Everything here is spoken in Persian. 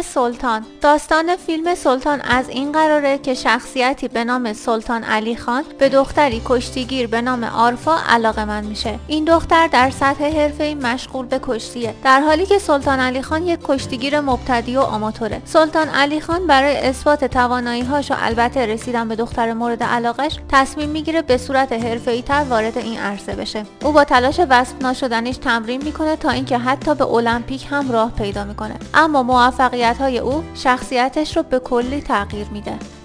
سلطان. داستان فیلم سلطان از این قراره که شخصیتی به نام سلطان علی خان به دختری کشتیگیر به نام آرفا علاقه‌مند میشه. این دختر در سطح حرفه‌ای مشغول به کشتیه، در حالی که سلطان علی خان یک کشتیگیر مبتدی و آماتوره. سلطان علی خان برای اثبات توانایی‌هاش و البته رسیدن به دختر مورد علاقش تصمیم میگیره به صورت حرفه‌ای‌تر وارد این عرصه بشه. او با تلاش وصف ناشدنیش تمرین میکنه تا اینکه حتی به المپیک هم راه پیدا میکنه، اما موفقیت‌های او شخصیتش رو به کلی تغییر میده.